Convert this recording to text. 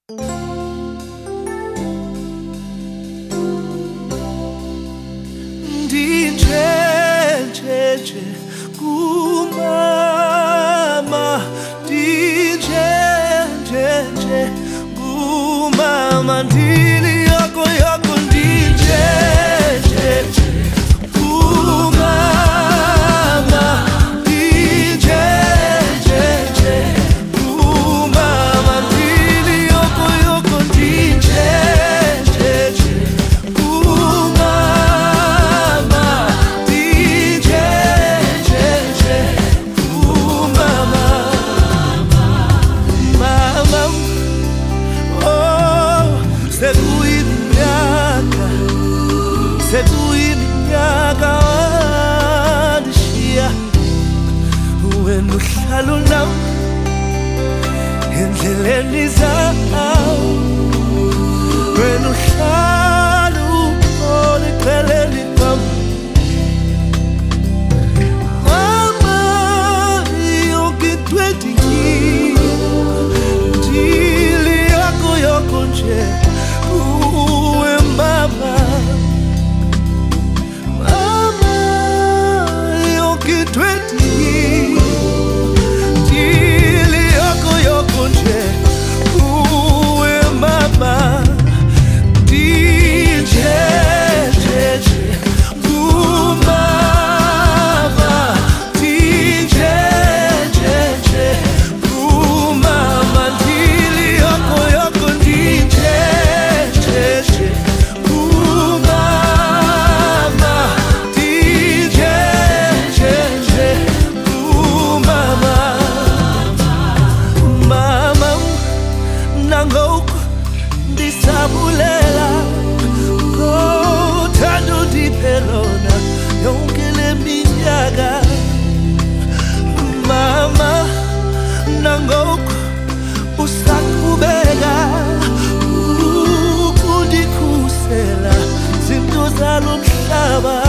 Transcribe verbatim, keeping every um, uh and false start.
Ndinje nje nje kumama, ndinje nje nje kumama, ndili yako yako ndinje nje nje kumama, ndinje nje nje kumama, ndili yako yako ndinje nje nje kumama, ndinje nje nje kumama, mama, oh, sekuyiminyaka, sekuyiminyaka wandishiya, wena uhlala unami endleleni zawo, wena uhlala ukhona eceleni kwami. Mama, yonke into edingiwe ndili yako yoko nje kuwe mama. Mama, yonke into edingiwe ndili yako yoko nje kuwe mama. Ndinje nje nje kumama, ndinje nje nje kumama, ndili yako yoko ndinje nje nje kumama, ndinje nje nje kumama. Mama, nangoku ndisabulela ngothando ondiphe lona yonke le minyaka. Mama, nangoku usaqhubeka ukundikhusela zinto zalo mhlaba.